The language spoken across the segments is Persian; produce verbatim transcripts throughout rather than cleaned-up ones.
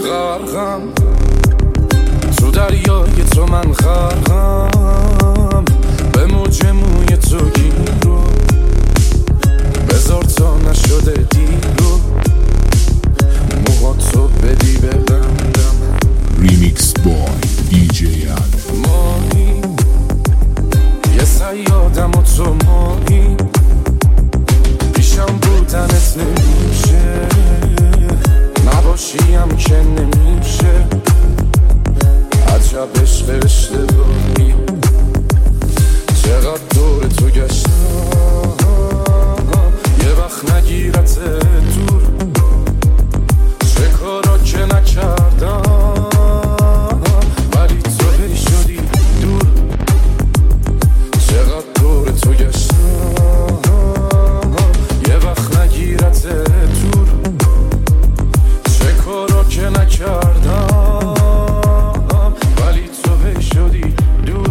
غرقم تو دریای تو، من غرقم به موج موی تو گیر رو بذار تا نشده دیر رو موها تو بدی ببندم. ریمیکس بای دی جی ال. ماهی یه صیادم و تو ماهی، پیشم بودنت نمیشه، نباشیم که نمیشه. عجب عشق اشتباهی، چقدر دور تو گشتم، یه وقت نگیرت دور، چه کارا که نکردم ولی تو هی شدی دور. چقدر دور تو گشتم، یه وقت نگیرت دور، چه کارا که نکردم ولی تو هی شدی دور.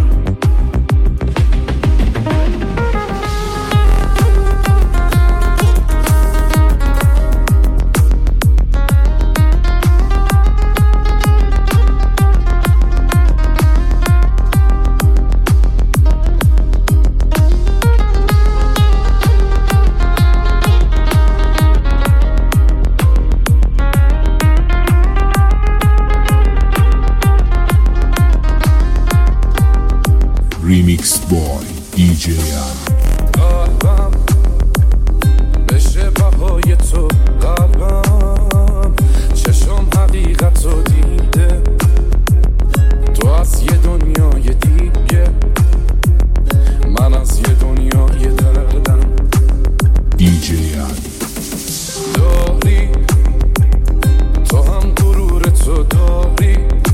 ریمیکس بای دی جی ال. قلبم بشه بهای تو، قلبم چشم حقیقت رو دیده، تو از یه دنیای دیگه، من از یه دنیای دردم. دی جی ال. داری تو هم غرور تو داری،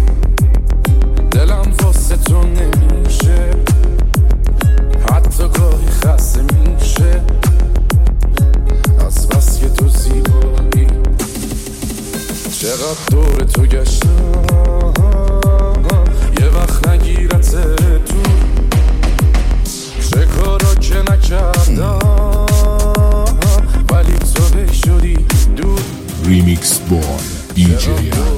دلم واسه تو نمیشه، حتی گاهی خسته میشه از بس که تو زیبایی. چقدر دور تو گشتم، یه وقت نگیرت تو، چه کارا که نکردم ولی تو هی شدی دور. ریمیکس بای دی جی ال.